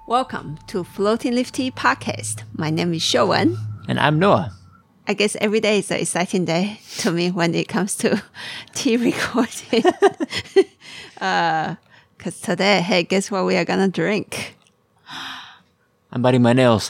Welcome to Floating Leaf Tea Podcast. My name is Showen. And I'm Noah. I guess every day is an exciting day to me when it comes to tea recording. Because today, hey, guess what we are going to drink? I'm biting my nails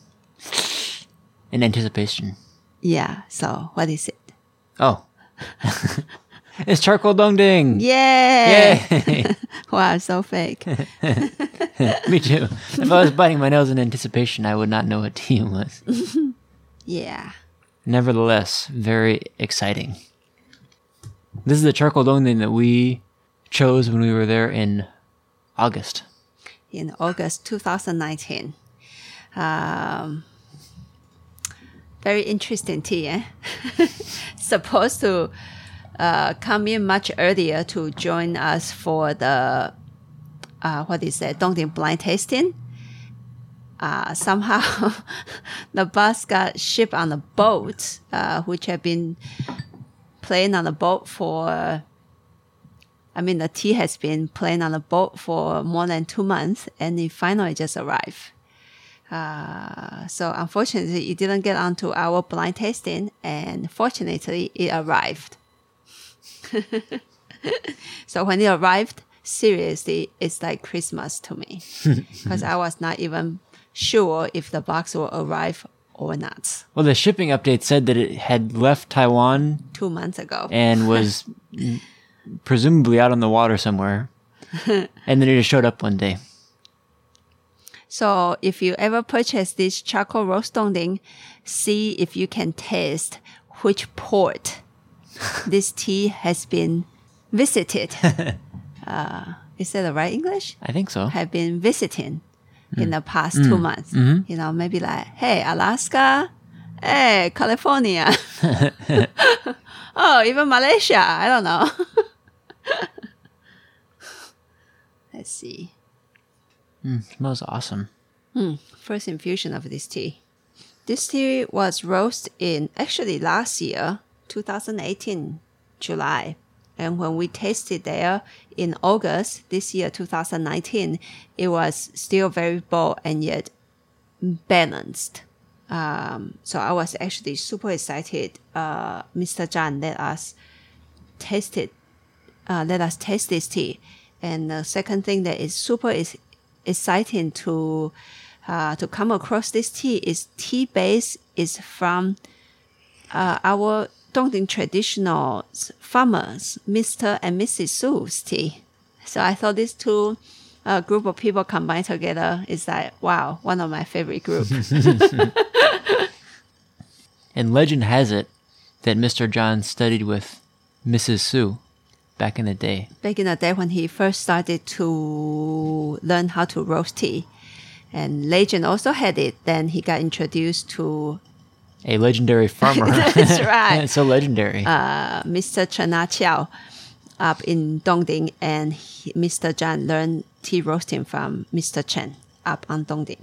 in anticipation. Yeah, so what is it? Oh. It's charcoal dongding. Yay! Yay! Wow, so fake. Me too. If I was biting my nails in anticipation, I would not know what tea was. Yeah. Nevertheless, very exciting. This is the charcoal dongding that we chose when we were there in August. In August 2019. Very interesting tea, eh? Supposed to come in much earlier to join us for the Dongding blind tasting. Somehow the bus got shipped on a boat, which had been playing on the boat the tea has been playing on the boat for more than 2 months, and it finally just arrived. So unfortunately, it didn't get onto our blind tasting, and fortunately, it arrived. So when it arrived, seriously, it's like Christmas to me, because I was not even sure if the box will arrive or not. Well, the shipping update said that it had left Taiwan 2 months ago. and was presumably out on the water somewhere. And then it just showed up one day. So if you ever purchase this charcoal roast dongding, see if you can taste which port this tea has been visited. Is that the right English? I think so. Have been visiting in the past 2 months. Mm-hmm. You know, maybe like, hey, Alaska, hey, California. Oh, even Malaysia. I don't know. Let's see. Smells awesome. First infusion of this tea. This tea was roasted in actually last year, 2018, July. And when we tasted there in August this year, 2019, it was still very bold and yet balanced. So I was actually super excited. Mr. Zhan let us taste this tea. And the second thing that is super exciting to come across this tea is tea base is from our Dongding traditional farmers, Mr. and Mrs. Su's tea. So I thought these two group of people combined together is like, wow, one of my favorite groups. And legend has it that Mr. John studied with Mrs. Su back in the day. Back in the day when he first started to learn how to roast tea. And legend also had it. Then he got introduced to a legendary farmer. That's right. It's so legendary. Mr. Chana Chiao up in Dongding, and Mr. Zhan learned tea roasting from Mr. Chen up on Dongding.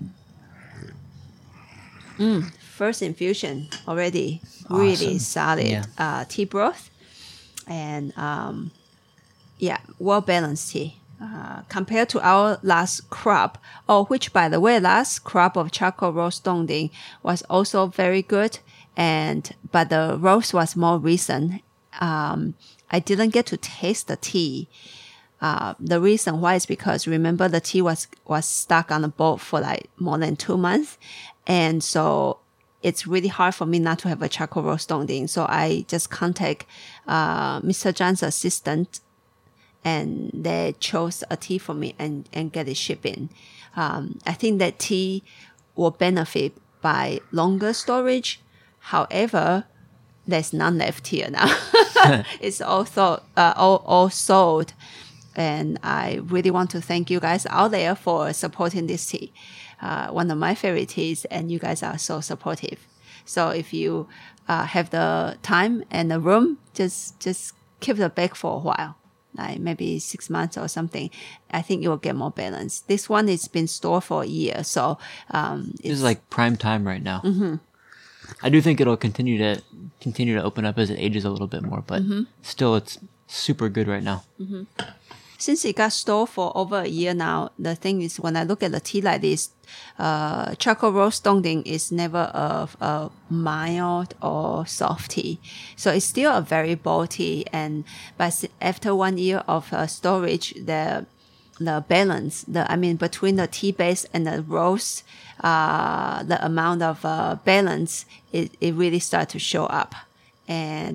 First infusion already really solid tea broth, and well-balanced tea. Compared to our last crop, which by the way, last crop of charcoal roast dongding was also very good, but the roast was more recent. I didn't get to taste the tea. The reason why is because remember the tea was stuck on the boat for like more than 2 months, and so it's really hard for me not to have a charcoal roast dongding. So I just contact Mr. Zhan's assistant, and they chose a tea for me and get it shipped in. I think that tea will benefit by longer storage. However, there's none left here now. It's also all sold. And I really want to thank you guys out there for supporting this tea. One of my favorite teas, and you guys are so supportive. So if you have the time and the room, just keep the bag for a while. Like maybe 6 months or something, I think it will get more balance. This one has been stored for a year, so this is like prime time right now. Mm-hmm. I do think it'll continue to open up as it ages a little bit more, but still, it's super good right now. Mm-hmm. since it got stored for over a year now, the thing is when I look at the tea like this, charcoal roast dongding is never a mild or soft tea. So it's still a very bold tea. But after 1 year of storage, the balance, between the tea base and the roast, the amount of balance, it really starts to show up. And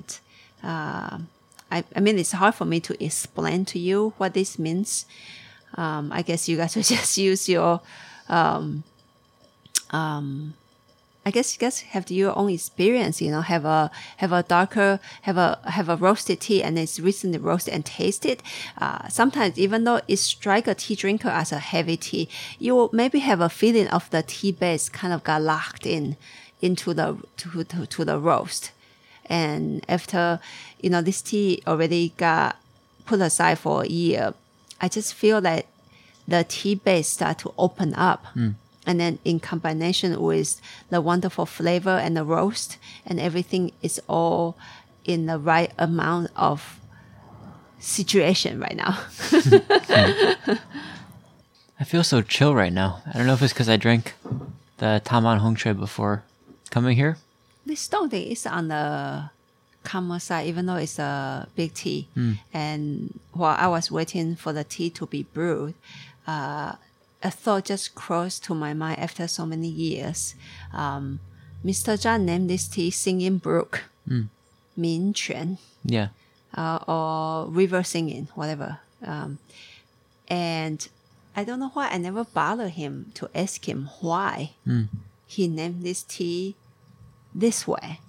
it's hard for me to explain to you what this means. I guess you guys will just use your, I guess you guys have your own experience, have a roasted tea and it's recently roasted and tasted. Sometimes even though it strike a tea drinker as a heavy tea, you will maybe have a feeling of the tea base kind of got locked into the roast. And after, this tea already got put aside for a year, I just feel that the tea base start to open up. And then in combination with the wonderful flavor and the roast and everything is all in the right amount of situation right now. I feel so chill right now. I don't know if it's because I drank the Taman Hongtre before coming here. This dongding is on the calmer side, even though it's a big tea. And while I was waiting for the tea to be brewed, a thought just crossed to my mind after so many years. Mr. Zhan named this tea Singing Brook, Min Quan, Yeah. or River Singing, whatever. And I don't know why I never bothered him to ask him why he named this tea this way.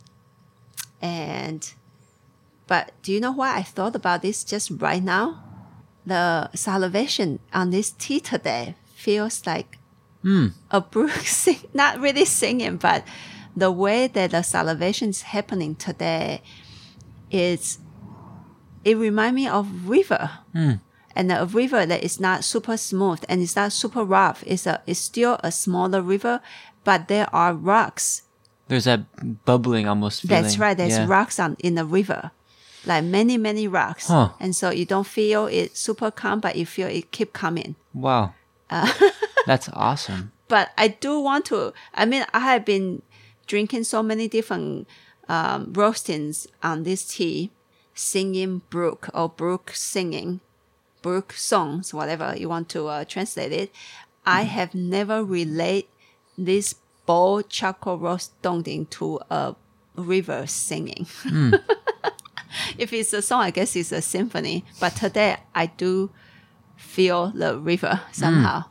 But do you know why I thought about this just right now? The salivation on this tea today feels like a brook not really singing, but the way that the salivation is happening today it reminds me of river. And a river that is not super smooth and it's not super rough. It's still a smaller river, but there are rocks. There's that bubbling almost feeling. That's right. There's rocks in the river, like many, many rocks. Huh. And so you don't feel it super calm, but you feel it keep coming. Wow. That's awesome. But I do want to, I have been drinking so many different roastings on this tea, singing brook or brook singing, brook songs, whatever you want to translate it. I have never related this bold charcoal roast dongding to a river singing. If it's a song, I guess it's a symphony. But today I do feel the river somehow.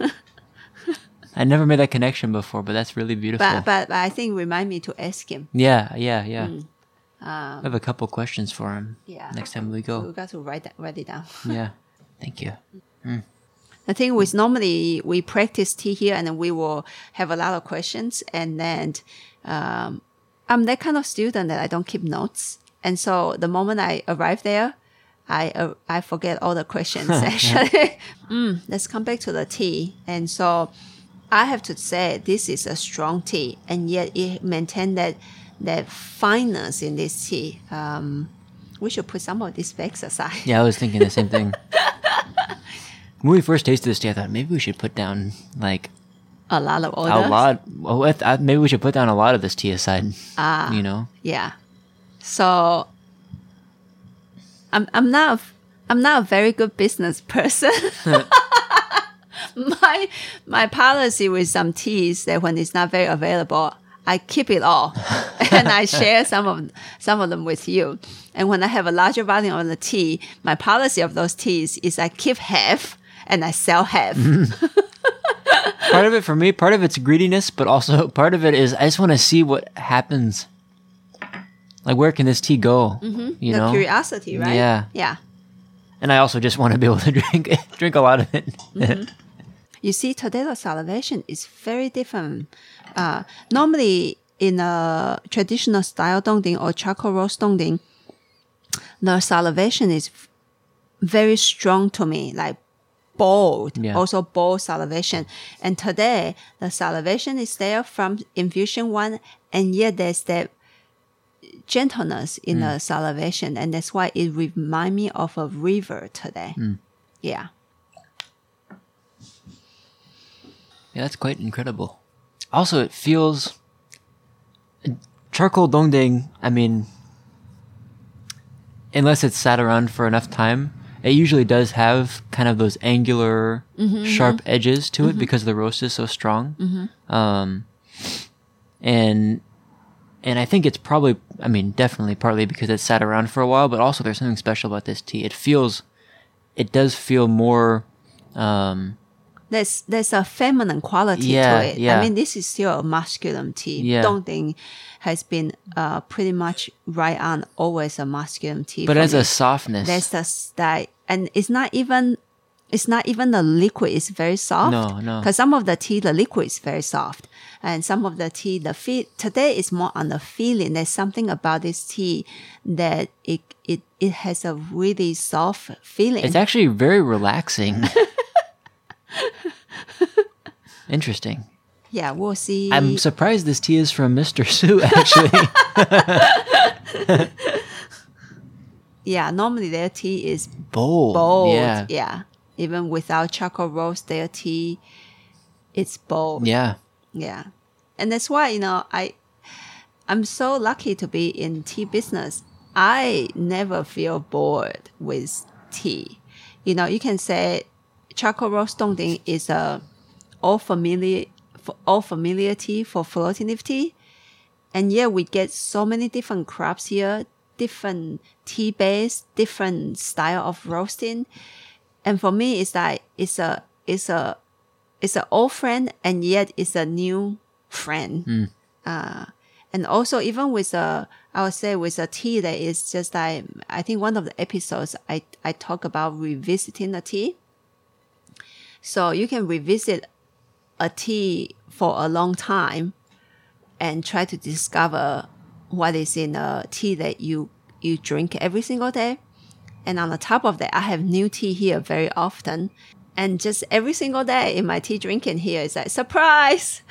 I never made that connection before, but that's really beautiful. But I think remind me to ask him. Yeah. I have a couple questions for him next time we go. We got to write it down. Yeah. Thank you. The thing was normally we practice tea here and then we will have a lot of questions. And then I'm that kind of student that I don't keep notes. And so the moment I arrive there, I forget all the questions actually. Let's come back to the tea. And so I have to say this is a strong tea, and yet it maintained that fineness in this tea. We should put some of these facts aside. Yeah, I was thinking the same thing. When we first tasted this tea, I thought maybe we should put down like a lot of orders. A lot. Well, maybe we should put down a lot of this tea aside. Yeah. So I'm not a very good business person. My policy with some teas that when it's not very available, I keep it all and I share some of them with you. And when I have a larger volume of the tea, my policy of those teas is I keep half and I sell half. Part of it for me, part of it's greediness, but also part of it is I just want to see what happens. Like, where can this tea go? You know? Curiosity, right? Yeah. And I also just want to be able to drink a lot of it. You see, today the salivation is very different. Normally, in a traditional style dongding or charcoal roast dongding, the salivation is very strong to me, like bold, also bold salivation. And today, the salivation is there from infusion 1, and yet there's that gentleness in the salivation, and that's why it reminds me of a river today. Yeah. Yeah, that's quite incredible. Also, it feels charcoal dongdaeng. I mean, unless it's sat around for enough time, it usually does have kind of those angular, sharp edges to it because the roast is so strong. And I think it's probably, I mean, definitely partly because it's sat around for a while, but also there's something special about this tea. It does feel more. There's a feminine quality Yeah, to it. yeah. I mean, this is still a masculine tea. Yeah. Dongdaeng has been pretty much right on, always a masculine tea. But for as me. a softness. There's the style, and it's not even the liquid is very soft. No. Because some of the tea, the liquid is very soft, and some of the tea, today is more on the feeling. There's something about this tea that it has a really soft feeling. It's actually very relaxing. Interesting. Yeah, we'll see. I'm surprised this tea is from Mr. Su, actually. Yeah, normally their tea is Bold. bold. Yeah. Yeah. Even without charcoal roast, their tea, it's bold. Yeah. Yeah. And that's why, I'm so lucky to be in tea business. I never feel bored with tea. You can say charcoal roast dongdaeng is all familiar tea for floating leaf tea. And yet we get so many different crops here, different tea base, different style of roasting. And for me, it's like it's an old friend, and yet it's a new friend. And also even with I would say with a tea that is just like, I think one of the episodes I talk about revisiting the tea. So you can revisit a tea for a long time and try to discover what is in a tea that you drink every single day. And on the top of that, I have new tea here very often. And just every single day in my tea drinking here is like, surprise!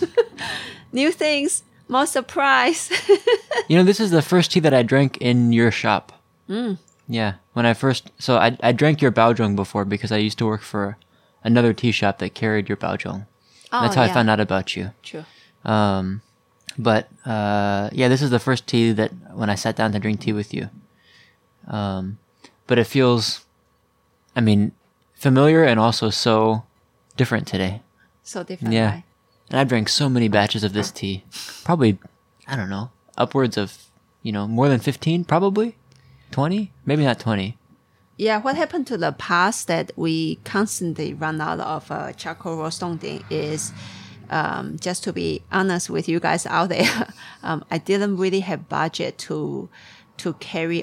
New things, more surprise. This is the first tea that I drank in your shop. Yeah. When I drank your baozhong before because I used to work for another tea shop that carried your baozhong. That's how I found out about you. True. But this is the first tea that when I sat down to drink tea with you. But it feels, familiar and also so different today. So different, Yeah. right? And I've drank so many batches of this tea. Probably, I don't know, upwards of, more than 15, probably? 20? Maybe not 20. Yeah, what happened to the past that we constantly run out of charcoal roast dongdaeng is, just to be honest with you guys out there, I didn't really have budget to carry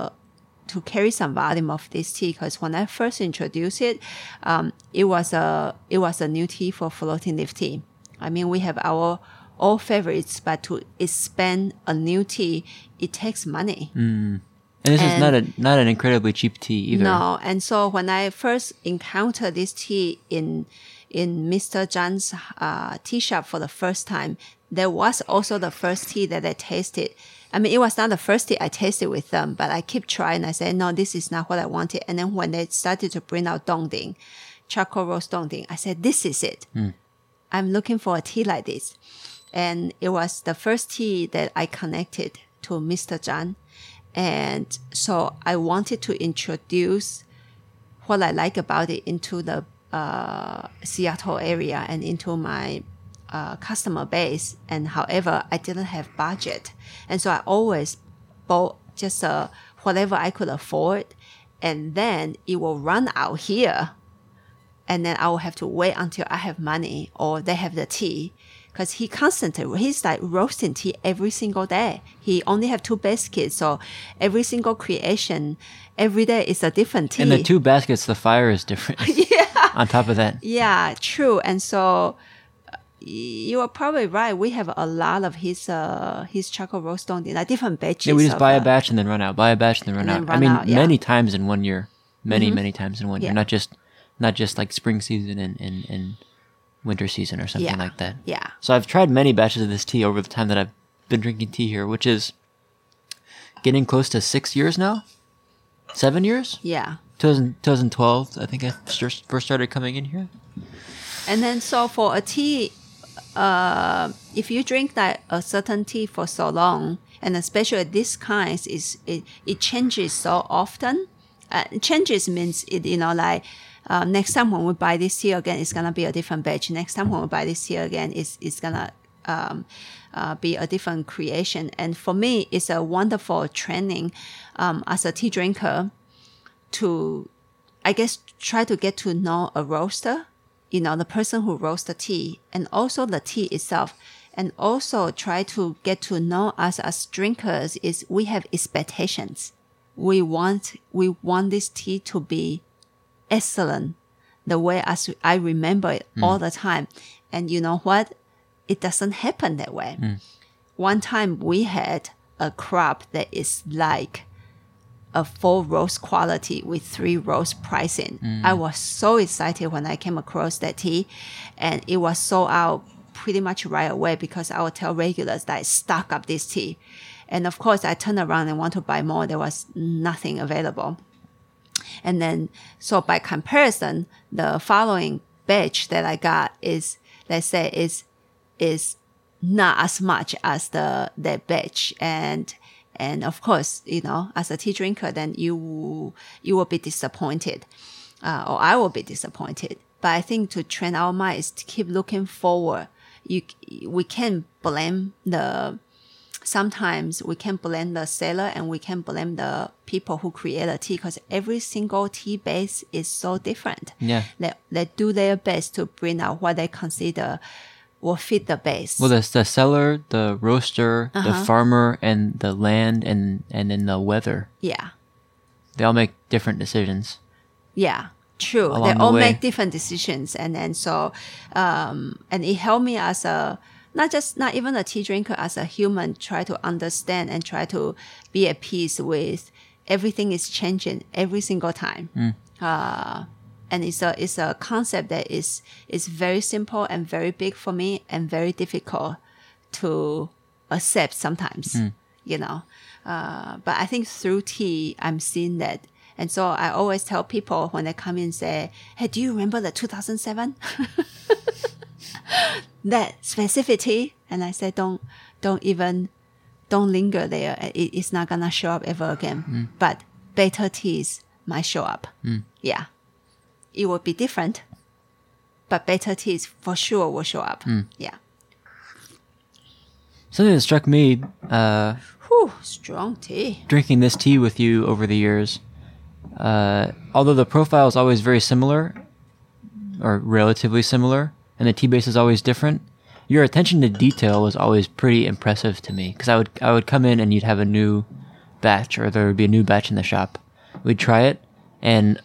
some volume of this tea, because when I first introduced it, it was a new tea for floating leaf tea. I mean, we have our old favorites, but to expand a new tea, it takes money. And this is not an incredibly cheap tea either. No, and so when I first encountered this tea in Mr. Zhang's tea shop for the first time, there was also the first tea that I tasted. I mean, it was not the first tea I tasted with them, but I keep trying. I said, no, this is not what I wanted. And then when they started to bring out dongdaeng, charcoal roast dongdaeng, I said, this is it. I'm looking for a tea like this. And it was the first tea that I connected to Mr. Zhang. And so I wanted to introduce what I like about it into the Seattle area and into my customer base. And however, I didn't have budget. And so I always bought just whatever I could afford. And then it will run out here. And then I will have to wait until I have money or they have the tea. Because he's like roasting tea every single day. He only have 2 baskets. So every single creation, every day is a different tea. In the 2 baskets, the fire is different. Yeah. On top of that. Yeah, true. And so you are probably right. We have a lot of his charcoal roast dongdaeng, like different batches. Yeah, we just buy a batch and then run out. Buy a batch and then run out. Many times in 1 year. Many times in 1 year. Yeah. Not just like spring season and winter season or something like that. Yeah. So I've tried many batches of this tea over the time that I've been drinking tea here, which is getting close to 6 years now. 7 years? Yeah. 2012, I think I first started coming in here. And then so for a tea, if you drink like a certain tea for so long, and especially this kind, it changes so often. Changes means it, like next time when we buy this tea again, it's gonna be a different batch. Next time when we buy this tea again, it's gonna be a different creation. And for me, it's a wonderful training as a tea drinker to, I guess, try to get to know a roaster, the person who roasts the tea, and also the tea itself. And also try to get to know us as drinkers is we have expectations. We want this tea to be excellent, the way as I remember it all the time. And you know what? It doesn't happen that way. One time we had a crop that is like a 4 roast quality with 3 roast pricing. I was so excited when I came across that tea, and it was sold out pretty much right away because I would tell regulars that I stock up this tea. And of course, I turned around and want to buy more. There was nothing available. And then, so by comparison, the following batch that I got is, let's say, is not as much as that batch. And of course, as a tea drinker, then you will be disappointed, or I will be disappointed. But I think to train our mind is to keep looking forward. We can blame sometimes we can blame the seller, and we can blame the people who create the tea, because every single tea base is so different. Yeah. They do their best to bring out what they consider will fit the base. Well, the seller, the roaster, the farmer, and the land, and then the weather. Yeah. They all make different decisions. Yeah. True. Along They the all way. make different decisions. And then so, and it helped me as not even a tea drinker, as a human, try to understand and try to be at peace with everything is changing every single time. And it's a concept that is very simple and very big for me, and very difficult to accept sometimes, But I think through tea, I'm seeing that. And so I always tell people when they come in and say, hey, do you remember the 2007? That specific tea? And I say, don't linger there. It's not going to show up ever again. But better teas might show up. Yeah. It will be different, but better teas for sure will show up. Yeah. Something that struck me Strong tea. drinking this tea with you over the years, although the profile is always very similar, or relatively similar, and the tea base is always different, your attention to detail was always pretty impressive to me. Because I would come in and you'd have a new batch, or there would be a new batch in the shop. We'd try it, and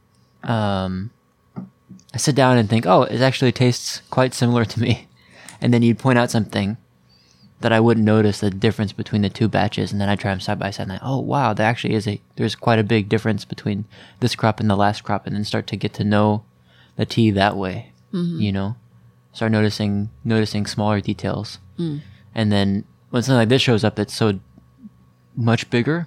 I sit down and think, oh, it actually tastes quite similar to me. And then you'd point out something that I wouldn't notice the difference between the 2 batches, and then I try them side by side, and I, oh wow, there actually there's quite a big difference between this crop and the last crop, and then start to get to know the tea that way. Start noticing smaller details, and then when something like this shows up, that's so much bigger.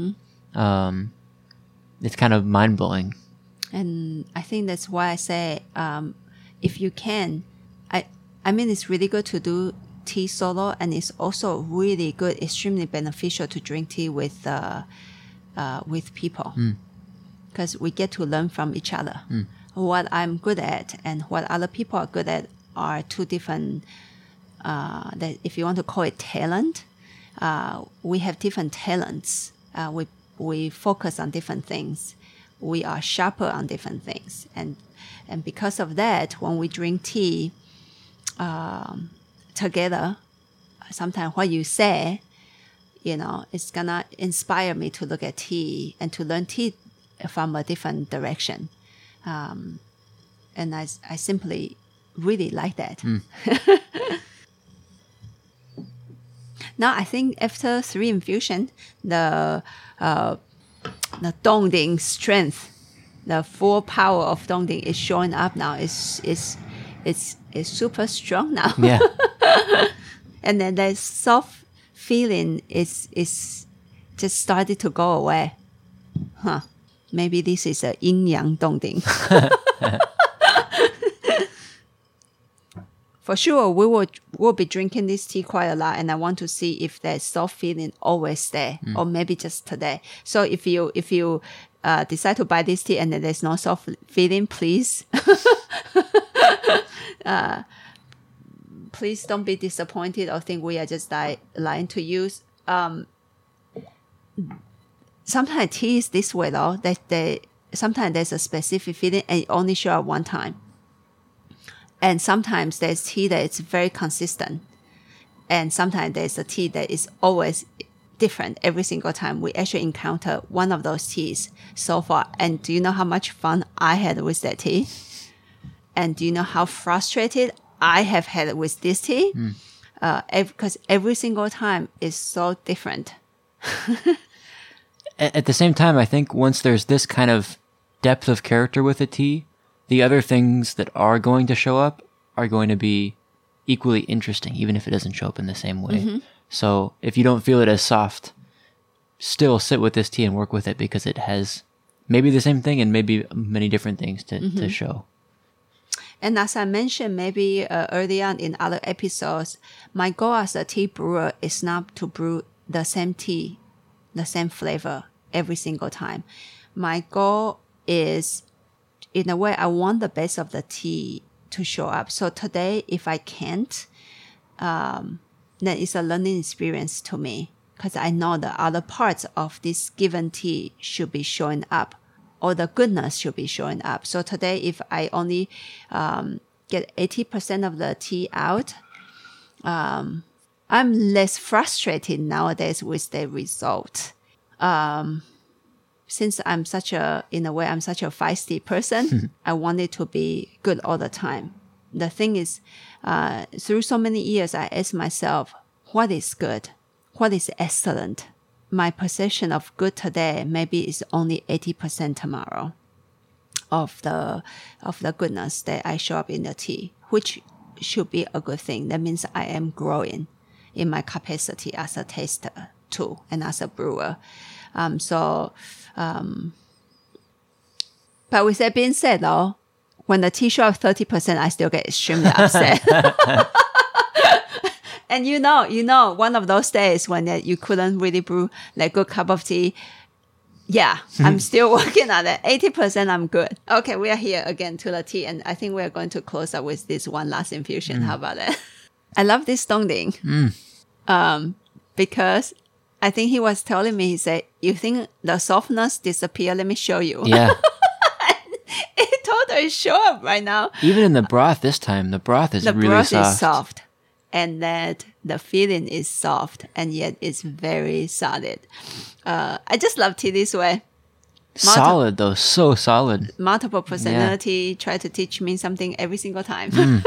It's kind of mind blowing. And I think that's why I say, if you can, I mean, it's really good to do tea solo, and it's also really good, extremely beneficial to drink tea with people, because we get to learn from each other. What I'm good at and what other people are good at are 2 different. That if you want to call it talent, we have different talents. We focus on different things. We are sharper on different things, and because of that, when we drink tea together, sometimes what you say, it's gonna inspire me to look at tea and to learn tea from a different direction, and I simply really like that. Now I think after 3 infusion, the Dongding strength, the full power of Dongding is showing up now. It's super strong now. Yeah. And then that soft feeling is just started to go away. Maybe this is a yin yang dong ding. For sure, we'll be drinking this tea quite a lot, and I want to see if that soft feeling always there, or maybe just today. So if you decide to buy this tea and there's no soft feeling, please, please don't be disappointed or think we are just lying to you. Sometimes tea is this way though. Sometimes there's a specific feeling and it only show up one time. And sometimes there's tea that is very consistent. And sometimes there's a tea that is always different every single time. We actually encounter one of those teas so far. And do you know how much fun I had with that tea? And do you know how frustrated I have had with this tea? Because every single time is so different. At the same time, I think once there's this kind of depth of character with a tea, the other things that are going to show up are going to be equally interesting, even if it doesn't show up in the same way. So if you don't feel it as soft, still sit with this tea and work with it because it has maybe the same thing and maybe many different things to show. And as I mentioned maybe early on in other episodes, my goal as a tea brewer is not to brew the same tea, the same flavor every single time. My goal is, in a way, I want the best of the tea to show up. So today, if I can't, then it's a learning experience to me because I know the other parts of this given tea should be showing up, or the goodness should be showing up. So today, if I only get 80% of the tea out, I'm less frustrated nowadays with the result. Since I'm such a feisty person, I want it to be good all the time. The thing is, through so many years, I asked myself, what is good? What is excellent? My perception of good today maybe is only 80% tomorrow of the goodness that I show up in the tea, which should be a good thing. That means I am growing in my capacity as a taster too, and as a brewer. But with that being said, though, when the tea show up 30%, I still get extremely upset. And you know, one of those days when you couldn't really brew like good cup of tea. Yeah, I'm still working on it. 80%, I'm good. Okay, we are here again to the tea, and I think we are going to close up with this one last infusion. How about that? I love this dongding. Because I think he was telling me, he said, you think the softness disappear? Let me show you. Yeah. It totally show up right now. Even in the broth this time, the broth is really soft. The broth is soft. And that the feeling is soft, and yet it's very solid. I just love tea this way. Solid though, so solid. Multiple personality try to teach me something every single time.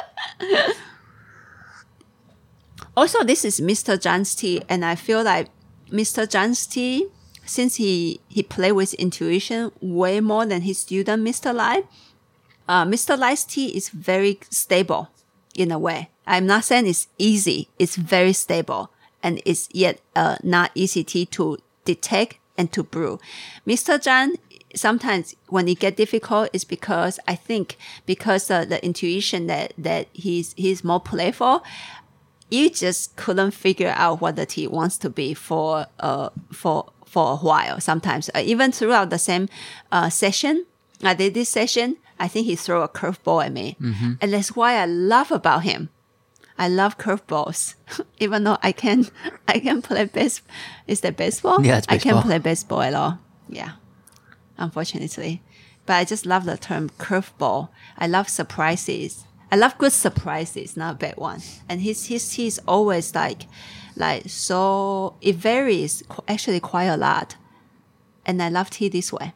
Also, this is Mr. Zhang's tea, and I feel like Mr. Zhang's tea, since he played with intuition way more than his student, Mr. Lai, Mr. Lai's tea is very stable in a way. I'm not saying it's easy. It's very stable, and it's yet not easy tea to detect and to brew. Mr. Zhang, sometimes when it get difficult, it's because I think because the intuition that he's more playful. You just couldn't figure out what the tea wants to be for a while. Sometimes, even throughout the same session, I did this session. I think he threw a curveball at me, and that's why I love about him. I love curveballs, even though I can play baseball. Is that baseball? Yeah, it's baseball. I can't play baseball at all. Yeah, unfortunately, but I just love the term curveball. I love surprises. I love good surprises, not a bad one. And his tea is always like so, it varies actually quite a lot. And I love tea this way.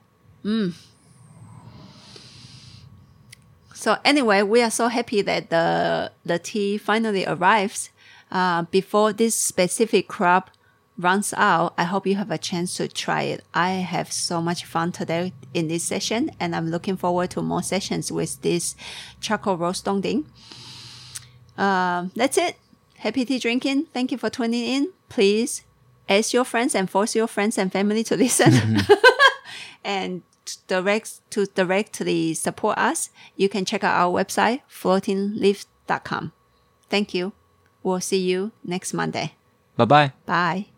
So anyway, we are so happy that the tea finally arrives. Before this specific crop runs out, I hope you have a chance to try it. I have so much fun today in this session, and I'm looking forward to more sessions with this charcoal roast dongding. That's it. Happy tea drinking. Thank you for tuning in. Please ask your friends and force your friends and family to listen. And to directly support us, you can check out our website, floatingleaf.com. Thank you. We'll see you next Monday. Bye-bye. Bye.